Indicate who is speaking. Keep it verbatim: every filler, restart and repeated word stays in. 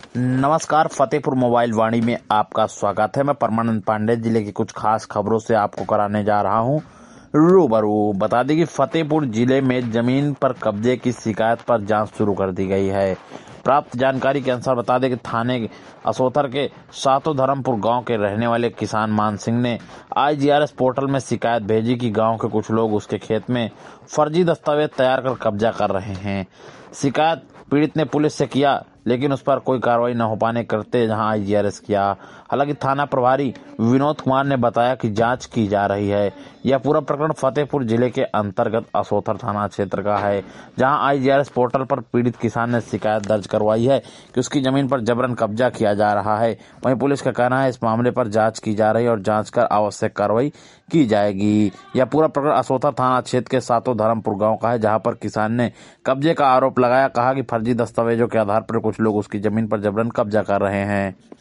Speaker 1: नमस्कार, फतेहपुर मोबाइल वाणी में आपका स्वागत है। मैं परमानंद पांडे जिले की कुछ खास खबरों से आपको कराने जा रहा हूं रूबरू। बता दें कि फतेहपुर जिले में जमीन पर कब्जे की शिकायत पर जांच शुरू कर दी गई है। प्राप्त जानकारी के अनुसार बता दें कि थाने असोथर के सातों धर्मपुर गांव के रहने वाले किसान मान सिंह ने आईजीआरएस पोर्टल में शिकायत भेजी कि गांव के कुछ लोग उसके खेत में फर्जी दस्तावेज तैयार कर कब्जा कर रहे हैं। शिकायत पीड़ित ने पुलिस से किया, लेकिन उस पर कोई कार्रवाई न हो पाने करते जहां आईजीआरएस किया। हालांकि थाना प्रभारी विनोद कुमार ने बताया कि जांच की जा रही है। यह पूरा प्रकरण फतेहपुर जिले के अंतर्गत असोथर थाना क्षेत्र का है, जहां आईजीआरएस पोर्टल पर पीड़ित किसान ने शिकायत दर्ज करवाई है कि उसकी जमीन पर जबरन कब्जा किया जा रहा है। वहीं पुलिस का कहना है इस मामले पर जांच की जा रही है और जांच कर आवश्यक कार्रवाई की जाएगी। यह पूरा प्रकरण असोथर थाना क्षेत्र के सातों धर्मपुर गांव का है, जहां पर किसान ने कब्जे का आरोप लगाया। कहा कि फर्जी दस्तावेजों के आधार पर कुछ लोग उसकी जमीन पर जबरन कब्जा कर रहे हैं।